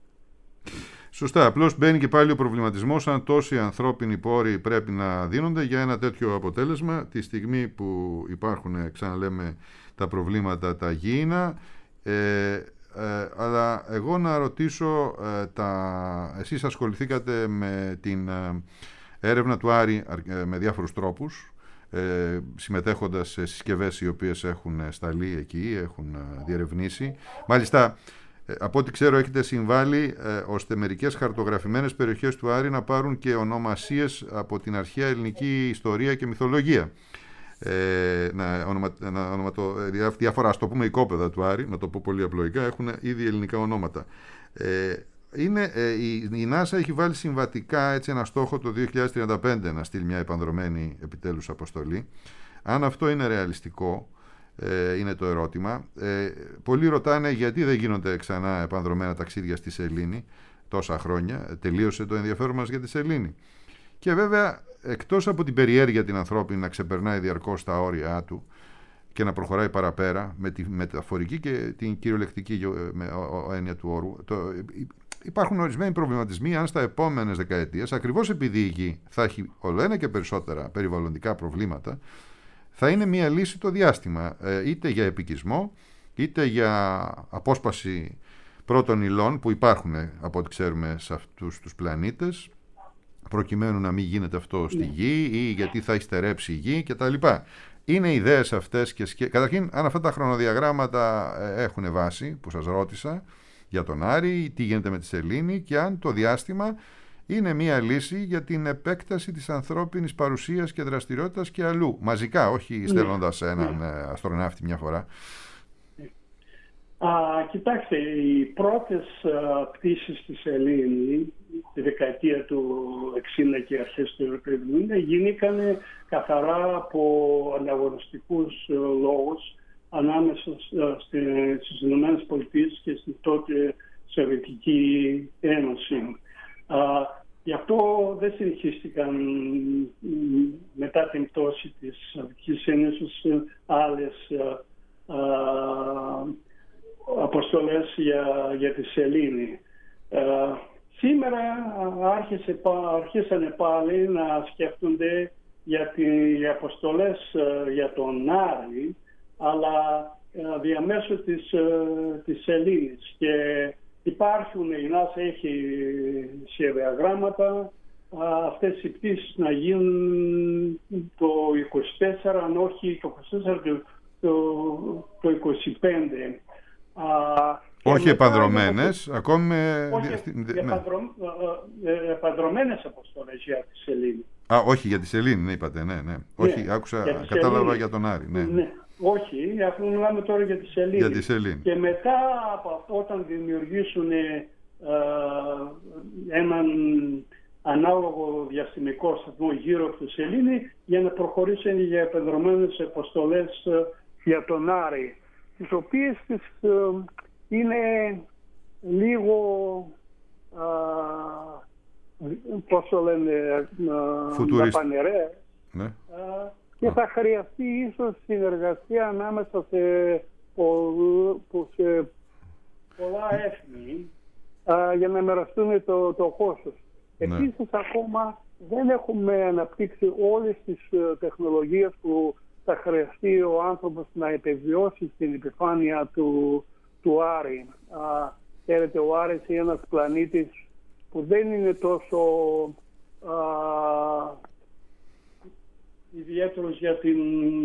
[SPEAKER 1] Σωστά. Απλώς μπαίνει και πάλι ο προβληματισμός αν τόσοι ανθρώπινοι πόροι πρέπει να δίνονται για ένα τέτοιο αποτέλεσμα τη στιγμή που υπάρχουν, ξαναλέμε, τα προβλήματα τα γήινα. Ε, Ε, αλλά εγώ να ρωτήσω, ε, τα... εσείς ασχοληθήκατε με την ε, έρευνα του Άρη ε, με διάφορους τρόπους, ε, συμμετέχοντας σε συσκευές οι οποίες έχουν σταλεί εκεί, έχουν ε, διερευνήσει. Μάλιστα, ε, από ό,τι ξέρω έχετε συμβάλει ε, ώστε μερικές χαρτογραφημένες περιοχές του Άρη να πάρουν και ονομασίες από την αρχαία ελληνική ιστορία και μυθολογία. Ε, να, ονομα, να ονοματω, διάφορα, ας το πούμε, οικόπεδα του Άρη, να το πω πολύ απλοϊκά, έχουν ήδη ελληνικά ονόματα. Ε, είναι, ε, η, η NASA έχει βάλει συμβατικά έτσι ένα στόχο το δύο χιλιάδες τριάντα πέντε να στείλει μια επανδρωμένη επιτέλους αποστολή. Αν αυτό είναι ρεαλιστικό, ε, είναι το ερώτημα. Ε, πολλοί ρωτάνε γιατί δεν γίνονται ξανά επανδρωμένα ταξίδια στη Σελήνη τόσα χρόνια. Τελείωσε το ενδιαφέρον μας για τη Σελήνη. Και βέβαια, εκτός από την περιέργεια την ανθρώπινη να ξεπερνάει διαρκώς τα όρια του και να προχωράει παραπέρα με τη μεταφορική και την κυριολεκτική έννοια του όρου, το, υπάρχουν ορισμένοι προβληματισμοί αν στα επόμενες δεκαετίες, ακριβώς επειδή η Γη θα έχει όλο ένα και περισσότερα περιβαλλοντικά προβλήματα, θα είναι μια λύση το διάστημα, είτε για επικισμό, είτε για απόσπαση πρώτων υλών που υπάρχουν, από ό,τι ξέρουμε, σε αυτούς τους πλανήτες, προκειμένου να μην γίνεται αυτό στη Γη ή γιατί θα έχει στερέψει η Γη κτλ. Είναι ιδέες αυτές και σκε... Καταρχήν, αν αυτά τα χρονοδιαγράμματα έχουν βάση, που σας ρώτησα για τον Άρη, τι γίνεται με τη Σελήνη και αν το διάστημα είναι μία λύση για την επέκταση της ανθρώπινης παρουσίας και δραστηριότητας και αλλού. Μαζικά, όχι στέλνοντας έναν αστροναύτη μια φορά.
[SPEAKER 2] Α, κοιτάξτε, οι πρώτες α, πτήσεις στη Σελήνη τη δεκαετία του εξήντα και αρχές του εβδομήντα γίνηκαν καθαρά από ανταγωνιστικούς λόγους ανάμεσα στις Ηνωμένες Πολιτείες και στην τότε Σοβιετική Ένωση. Α, γι' αυτό δεν συνεχίστηκαν μετά την πτώση της Σοβιετικής Ένωσης άλλες α, α, αποστολές για, για τη Σελήνη. Ε, σήμερα άρχισε, αρχίσανε πάλι να σκέφτονται για τις αποστολές για τον Άρη, αλλά ε, διαμέσου της, ε, της Σελήνης. Και υπάρχουν, η NASA έχει σε διαγράμματα αυτές οι πτήσεις να γίνουν το είκοσι τέσσερα, αν όχι το είκοσι τέσσερα, το, το, το είκοσι πέντε. Α,
[SPEAKER 1] όχι επανδρωμένες, για... ακόμη με...
[SPEAKER 2] Όχι, επανδρω... ναι. επανδρωμένες αποστολές για τη Σελήνη.
[SPEAKER 1] Α, όχι για τη Σελήνη, ναι, είπατε, ναι, ναι. ναι. Όχι, άκουσα, για κατάλαβα Σελήνη. Για τον Άρη, ναι.
[SPEAKER 2] ναι. Όχι, αφού μιλάμε τώρα για τη Σελήνη.
[SPEAKER 1] Για τη Σελήνη.
[SPEAKER 2] Και μετά από αυτό, όταν δημιουργήσουν ε, έναν ανάλογο διαστημικό σταθμό γύρω από τη Σελήνη, για να προχωρήσουν για επανδρωμένες αποστολές για τον Άρη, τις οποίες τις, ε, είναι λίγο, α, πώς το λένε, δαπανερές,
[SPEAKER 1] ναι.
[SPEAKER 2] Α, και θα χρειαστεί ίσως συνεργασία ανάμεσα σε, πο, σε πολλά έθνη α, για να μοιραστούν το, το κόστος. Ναι. Επίσης ακόμα δεν έχουμε αναπτύξει όλες τις uh, τεχνολογίες που θα χρειαστεί ο άνθρωπος να επιβιώσει στην επιφάνεια του, του Άρη. Ξέρετε, ο Άρης είναι ένας πλανήτης που δεν είναι τόσο ιδιαίτερος για την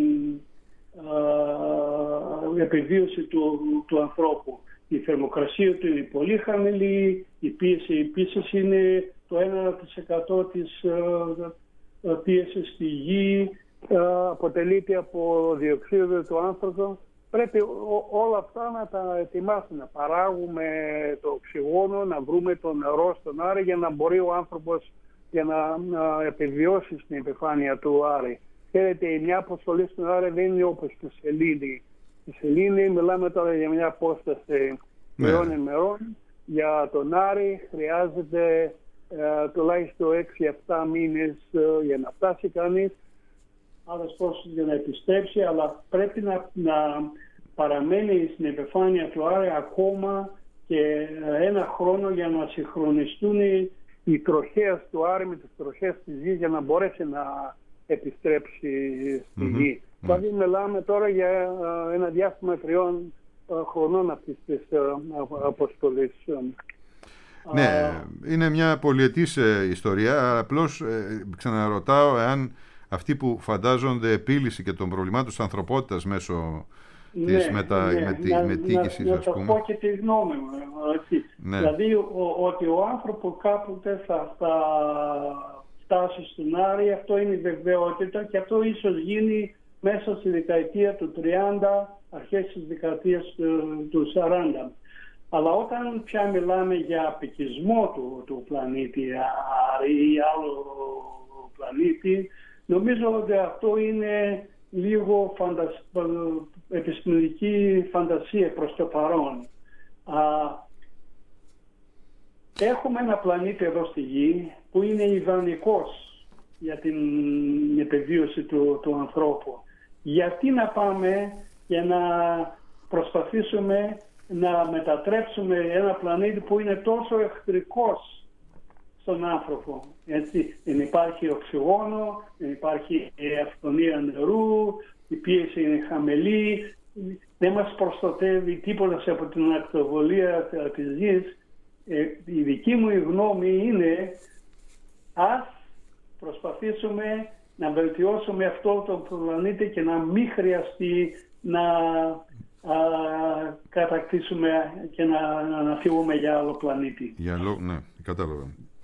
[SPEAKER 2] α, επιβίωση του, του ανθρώπου. Η θερμοκρασία του είναι πολύ χαμηλή, η πίεση επίσης είναι το ένα τοις εκατό της α, πίεσης στη γη, α, αποτελείται από διοξείδιο του άνθρακα. Πρέπει ό, όλα αυτά να τα ετοιμάσουμε, να παράγουμε το οξυγόνο, να βρούμε το νερό στον Άρη για να μπορεί ο άνθρωπος για να, να επιβιώσει στην επιφάνεια του Άρη. Ξέρετε, μια αποστολή στον Άρη δεν είναι όπως στη Σελήνη. Στη Σελήνη μιλάμε τώρα για μια απόσταση μερών ημερών. Για τον Άρη χρειάζεται ε, τουλάχιστον έξι επτά μήνες ε, για να φτάσει κανείς. Άλλες πόσες για να επιστρέψει, αλλά πρέπει να, να παραμένει στην επιφάνεια του Άρη ακόμα και ένα χρόνο για να συγχρονιστούν οι τροχές του Άρη με τις τροχές της γης για να μπορέσει να επιστρέψει στη mm-hmm. γη. Mm-hmm. Δηλαδή μιλάμε τώρα για ένα διάστημα τριών χρονών αυτής της αποστολής.
[SPEAKER 1] Ναι, uh, είναι μια πολυετής ιστορία. Απλώς ε, ξαναρωτάω εάν αυτοί που φαντάζονται επίλυση και των προβλημάτων της ανθρωπότητας μέσω
[SPEAKER 2] ναι,
[SPEAKER 1] της μετα...
[SPEAKER 2] ναι,
[SPEAKER 1] μετη... μετοίκησης,
[SPEAKER 2] να,
[SPEAKER 1] ας πούμε.
[SPEAKER 2] Να σας πω και τη γνώμη μου. Ναι. Δηλαδή ο, ότι ο άνθρωπος κάποτε θα, θα φτάσει στον Άρη, αυτό είναι η βεβαιότητα και αυτό ίσως γίνει μέσα στη δεκαετία του τριάντα, αρχές της δεκαετίας του, του σαράντα. Αλλά όταν πια μιλάμε για απικισμό του, του πλανήτη Άρη ή άλλο πλανήτη, νομίζω ότι αυτό είναι λίγο φαντασ... επιστημονική φαντασία προς το παρόν. Α, έχουμε ένα πλανήτη εδώ στη Γη που είναι ιδανικός για την επιβίωση του, του ανθρώπου. Γιατί να πάμε για να προσπαθήσουμε να μετατρέψουμε ένα πλανήτη που είναι τόσο εχθρικός στον άνθρωπο. Έτσι, δεν υπάρχει οξυγόνο, δεν υπάρχει αυθονία νερού, η πίεση είναι χαμηλή, δεν μας προστατεύει τίποτα από την ακτοβολία της γης. Ε, η δική μου γνώμη είναι ας προσπαθήσουμε να βελτιώσουμε αυτό το πλανήτη και να μην χρειαστεί να α, κατακτήσουμε και να, να φύγουμε για άλλο πλανήτη.
[SPEAKER 1] Για άλλο, ναι, κατάλαβα.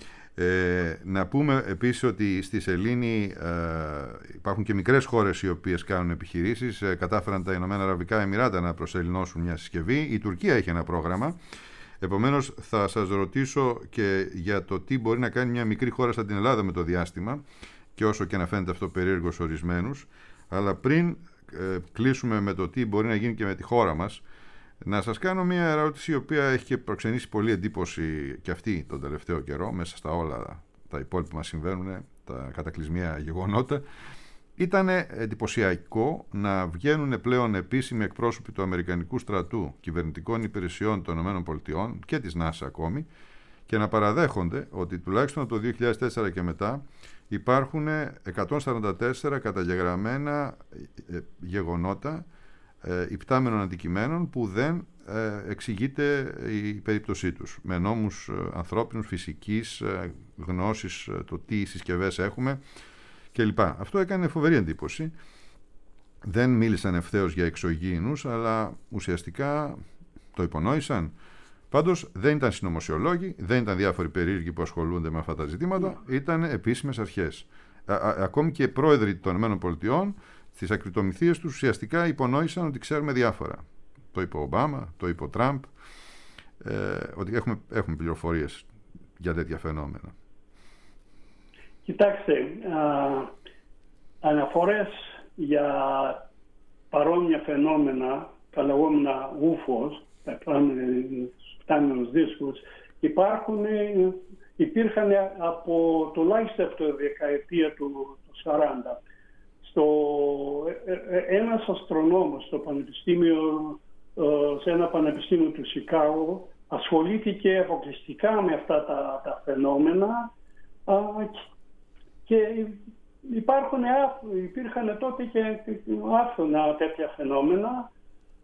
[SPEAKER 1] Ε, να πούμε επίσης ότι στη Σελήνη ε, υπάρχουν και μικρές χώρες οι οποίες κάνουν επιχειρήσεις. Ε, κατάφεραν τα Ηνωμένα Αραβικά Εμιράτα να προσελεινώσουν μια συσκευή. Η Τουρκία έχει ένα πρόγραμμα. Επομένως θα σας ρωτήσω και για το τι μπορεί να κάνει μια μικρή χώρα σαν την Ελλάδα με το διάστημα, και όσο και να φαίνεται αυτό περίεργο σε ορισμένους. Αλλά πριν ε, κλείσουμε με το τι μπορεί να γίνει και με τη χώρα μας, να σας κάνω μια ερώτηση η οποία έχει και προξενήσει πολύ εντύπωση και αυτή τον τελευταίο καιρό, μέσα στα όλα τα υπόλοιπα που μας συμβαίνουν, τα κατακλυσμία γεγονότα. Ήταν εντυπωσιακό να βγαίνουν πλέον επίσημοι εκπρόσωποι του Αμερικανικού στρατού, κυβερνητικών υπηρεσιών των ΗΠΑ και της ΝΑΣΑ ακόμη, και να παραδέχονται ότι τουλάχιστον από το δύο χιλιάδες τέσσερα και μετά υπάρχουν εκατόν σαράντα τέσσερα καταγεγραμμένα γεγονότα υπτάμενων αντικειμένων που δεν ε, εξηγείται η περίπτωσή τους με νόμους ε, ανθρώπινους, φυσικής ε, γνώσης, ε, το τι συσκευές έχουμε κλπ. Αυτό έκανε φοβερή εντύπωση. Δεν μίλησαν ευθέως για εξωγήινους, αλλά ουσιαστικά το υπονόησαν. Πάντως δεν ήταν συνωμοσιολόγοι, δεν ήταν διάφοροι περίεργοι που ασχολούνται με αυτά τα ζητήματα, ήταν επίσημες αρχές. Α, α, ακόμη και πρόεδροι των ΗΠΑ στις ακριτομυθίες τους ουσιαστικά υπονόησαν ότι ξέρουμε διάφορα. Το είπε ο Ομπάμα, το είπε ο Τραμπ, ε, ότι έχουμε, έχουμε πληροφορίες για τέτοια φαινόμενα.
[SPEAKER 2] Κοιτάξτε, α, αναφορές για παρόμοια φαινόμενα, τα λεγόμενα ούφος, τα φτάμενους δίσκους, υπάρχουν, υπήρχαν από τουλάχιστον από τη δεκαετία του σαράντα. Στο, ένας αστρονόμος στο πανεπιστήμιο, σε ένα πανεπιστήμιο του Σικάγο ασχολήθηκε αποκλειστικά με αυτά τα, τα φαινόμενα και υπάρχουν, υπήρχαν τότε και άφθονα τέτοια φαινόμενα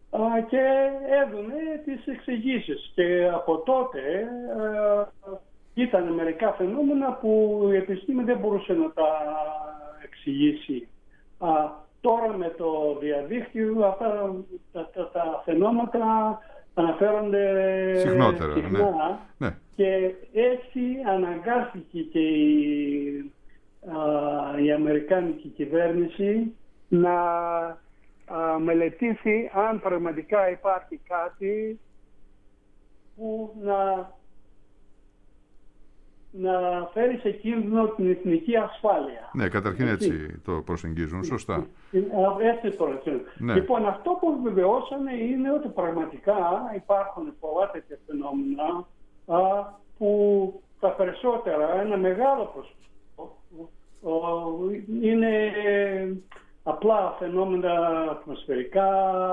[SPEAKER 2] και έδωνε τις εξηγήσεις, και από τότε ήταν μερικά φαινόμενα που η επιστήμη δεν μπορούσε να τα εξηγήσει. Α, τώρα με το διαδίκτυο αυτά τα, τα, τα φαινόμενα αναφέρονται
[SPEAKER 1] συχνότερα,
[SPEAKER 2] συχνά,
[SPEAKER 1] ναι. Ναι.
[SPEAKER 2] Και έτσι αναγκάστηκε και η, α, η Αμερικάνικη κυβέρνηση να α, μελετήσει αν πραγματικά υπάρχει κάτι που να, να φέρει σε κίνδυνο την εθνική ασφάλεια.
[SPEAKER 1] Ναι, καταρχήν έτσι, έτσι το προσεγγίζουν, σωστά.
[SPEAKER 2] Έτσι το προσεγγίζουν.
[SPEAKER 1] Ναι.
[SPEAKER 2] Λοιπόν, αυτό που βεβαιώσανε είναι ότι πραγματικά υπάρχουν πολλά τέτοια φαινόμενα α, που τα περισσότερα, ένα μεγάλο ποσοστό, είναι απλά φαινόμενα ατμοσφαιρικά,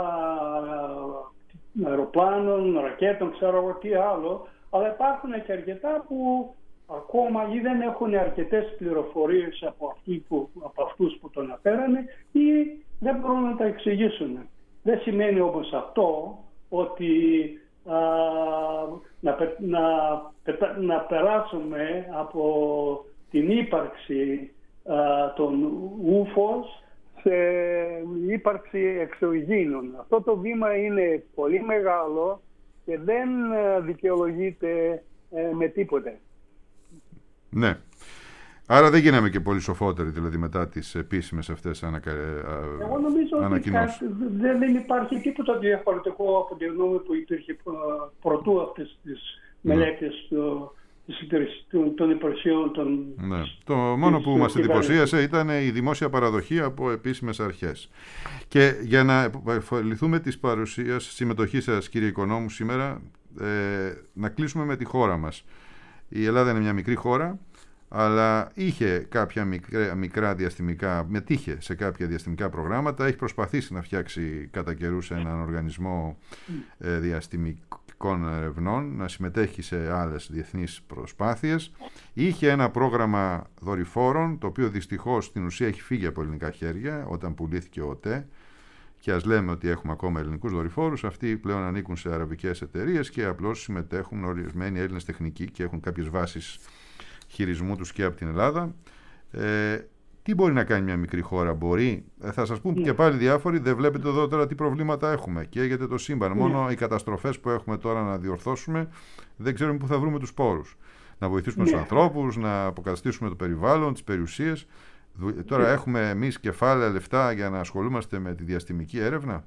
[SPEAKER 2] αεροπλάνων, ρακέτων, ξέρω εγώ τι άλλο, αλλά υπάρχουν και αρκετά που ακόμα ή δεν έχουν αρκετές πληροφορίες από, που, από αυτούς που τον αναφέρανε ή δεν μπορούν να τα εξηγήσουν. Δεν σημαίνει όμως αυτό ότι α, να, να, να περάσουμε από την ύπαρξη α, των ούφος σε ύπαρξη εξωγήινων. Αυτό το βήμα είναι πολύ μεγάλο και δεν δικαιολογείται ε, με τίποτε.
[SPEAKER 1] Ναι. Άρα δεν γίναμε και πολύ σοφότεροι, δηλαδή, μετά τις επίσημες αυτές ανακα...
[SPEAKER 2] Εγώ νομίζω ότι δεν, δεν υπάρχει τίποτα διαφορετικό από τη γνώμη που υπήρχε προτού αυτές τις ναι. μελέτες των υπηρεσιών των...
[SPEAKER 1] Ναι. Το μόνο που μας εντυπωσίασε ήταν η δημόσια παραδοχή από επίσημες αρχές. Και για να επωφεληθούμε της παρουσίας, συμμετοχής σας, κύριε Οικονόμου, σήμερα, ε, να κλείσουμε με τη χώρα μας. Η Ελλάδα είναι μια μικρή χώρα, αλλά είχε κάποια μικρά, μικρά διαστημικά, μετήχε σε κάποια διαστημικά προγράμματα, έχει προσπαθήσει να φτιάξει κατά καιρούς έναν οργανισμό ε, διαστημικών ερευνών, να συμμετέχει σε άλλες διεθνείς προσπάθειες. Είχε ένα πρόγραμμα δορυφόρων, το οποίο δυστυχώς στην ουσία έχει φύγει από ελληνικά χέρια όταν πουλήθηκε ο ΟΤΕ. Και ας λέμε ότι έχουμε ακόμα ελληνικούς δορυφόρους, αυτοί πλέον ανήκουν σε αραβικές εταιρείες και απλώς συμμετέχουν ορισμένοι Έλληνες τεχνικοί και έχουν κάποιες βάσεις χειρισμού τους και από την Ελλάδα. Ε, τι μπορεί να κάνει μια μικρή χώρα? Μπορεί, ε, θα σας πούμε yeah. και πάλι διάφοροι, δεν βλέπετε εδώ τώρα τι προβλήματα έχουμε και έγινε το σύμπαν. Yeah. Μόνο οι καταστροφές που έχουμε τώρα να διορθώσουμε, δεν ξέρουμε πού θα βρούμε τους πόρους. Να βοηθήσουμε yeah. τους ανθρώπους, να αποκαταστήσουμε το περιβάλλον, τις περιουσίες. Τώρα yeah. έχουμε εμείς κεφάλαια, λεφτά για να ασχολούμαστε με τη διαστημική έρευνα.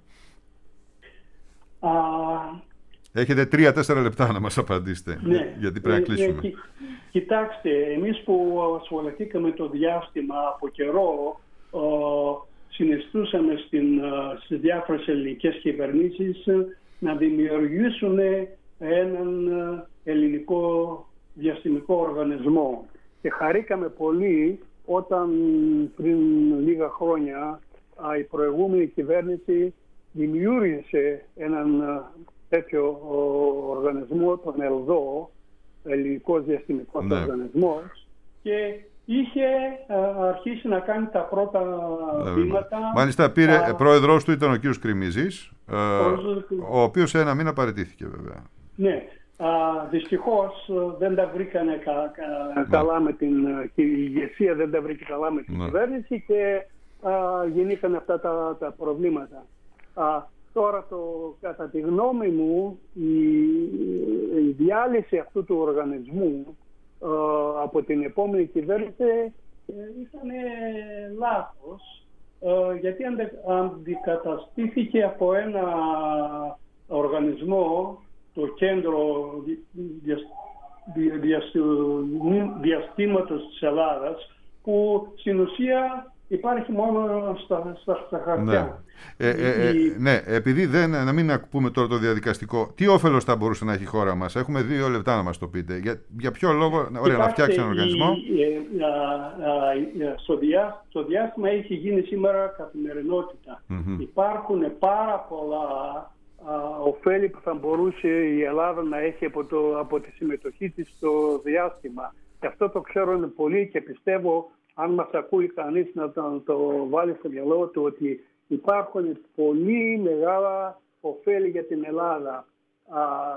[SPEAKER 2] Uh...
[SPEAKER 1] Έχετε τρία-τέσσερα λεπτά να μας απαντήσετε,
[SPEAKER 2] ναι,
[SPEAKER 1] γιατί πρέπει να κλείσουμε.
[SPEAKER 2] Ε, ε, κοιτάξτε, εμείς που ασχοληθήκαμε το διάστημα από καιρό, ε, συνιστούσαμε στην, στις διάφορες ελληνικές κυβερνήσεις να δημιουργήσουν έναν ελληνικό διαστημικό οργανισμό. Και χαρήκαμε πολύ όταν πριν λίγα χρόνια η προηγούμενη κυβέρνηση δημιούργησε έναν τέτοιο οργανισμό, τον ΕΛΔΟ, Ελληνικός Διαστημικός ναι. Οργανισμός, και είχε α, αρχίσει να κάνει τα πρώτα ναι, βήματα.
[SPEAKER 1] Μάλιστα πήρε, α, πρόεδρος του ήταν ο κύριος Κρημίζης, ο οποίος ένα μήνα παραιτήθηκε βέβαια.
[SPEAKER 2] Ναι, α, δυστυχώς δεν τα βρήκανε κα, κα, ναι. καλά με την η ηγεσία, δεν τα βρήκε καλά με την ναι. κυβέρνηση και α, γεννήκαν αυτά τα, τα προβλήματα. Α, Τώρα, το, κατά τη γνώμη μου, η, η διάλυση αυτού του οργανισμού ε, από την επόμενη κυβέρνηση ε, ήταν λάθος, ε, γιατί αντε, αντικαταστήθηκε από ένα οργανισμό, το Κέντρο Δια, Δια, Δια, Διαστήματος της Ελλάδας, που στην ουσία υπάρχει μόνο στα, στα, στα χαρτιά.
[SPEAKER 1] Ναι. Ε, ε, ε, η... ναι, επειδή δεν, να μην πούμε τώρα το διαδικαστικό, τι όφελος θα μπορούσε να έχει η χώρα μας? Έχουμε δύο λεπτά να μας το πείτε. Για, για ποιο λόγο, ωραία, να φτιάξει έναν οργανισμό?
[SPEAKER 2] Η, ε, α, α, στο, διά, στο διάστημα έχει γίνει σήμερα καθημερινότητα. Mm-hmm. Υπάρχουν πάρα πολλά α, ωφέλη που θα μπορούσε η Ελλάδα να έχει από, το, από τη συμμετοχή της στο διάστημα. Και αυτό το ξέρουν πολύ και πιστεύω, αν μας ακούει κανείς, να το, το βάλει στο μυαλό του, ότι υπάρχουν πολύ μεγάλα ωφέλη για την Ελλάδα. Α,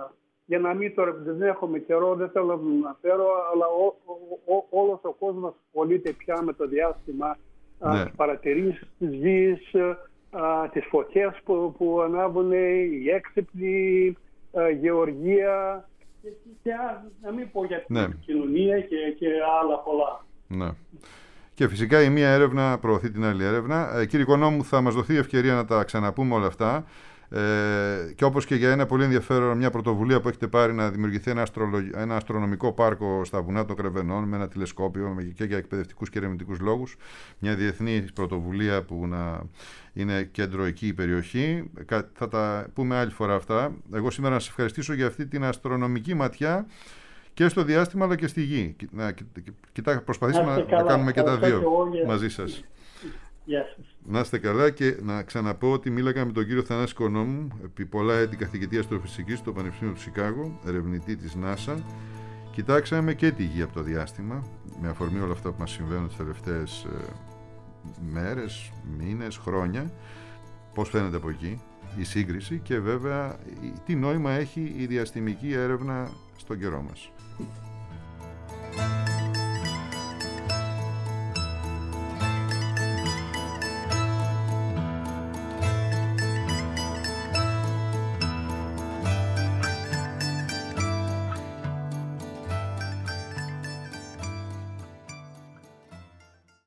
[SPEAKER 2] για να μην τώρα, δεν έχουμε καιρό, δεν θέλω να τον αναφέρω, αλλά ο, ο, ο, όλος ο κόσμος ασχολείται πια με το διάστημα, ναι. τις παρατηρήσεις της γης, α, τις φωτιές που, που ανάβουν, η έξυπνη α, γεωργία και, και να μην πω για την ναι. κοινωνία και, και άλλα πολλά.
[SPEAKER 1] Ναι. Και φυσικά η μία έρευνα προωθεί την άλλη έρευνα. Ε, κύριε Οικονόμου, θα μας δοθεί η ευκαιρία να τα ξαναπούμε όλα αυτά. Ε, και όπως και για ένα πολύ ενδιαφέρον, μια πρωτοβουλία που έχετε πάρει να δημιουργηθεί ένα, αστρολο... ένα αστρονομικό πάρκο στα βουνά των Κρεβενών με ένα τηλεσκόπιο και για εκπαιδευτικούς και ερευνητικούς λόγους. Μια διεθνή πρωτοβουλία που να είναι κέντρο εκεί η περιοχή. Θα τα πούμε άλλη φορά αυτά. Εγώ σήμερα να σας ευχαριστήσω για αυτή την αστρονομική ματιά και στο διάστημα αλλά και στη γη. Να, κοιτά, προσπαθήσουμε να, να κάνουμε και τα δύο μαζί σας.
[SPEAKER 2] Γεια σας.
[SPEAKER 1] Να είστε καλά και να ξαναπώ ότι μίλαγα με τον κύριο Θανάση Οικονόμου, επί πολλά έτη καθηγητή αστροφυσικής στο Πανεπιστήμιο του Σικάγο, ερευνητή της NASA. Κοιτάξαμε και τη γη από το διάστημα, με αφορμή όλα αυτά που μας συμβαίνουν τις τελευταίες ε, μέρες, μήνες, χρόνια, πώς φαίνεται από εκεί η σύγκριση και βέβαια τι νόημα έχει η διαστημική έρευνα στον καιρό μας.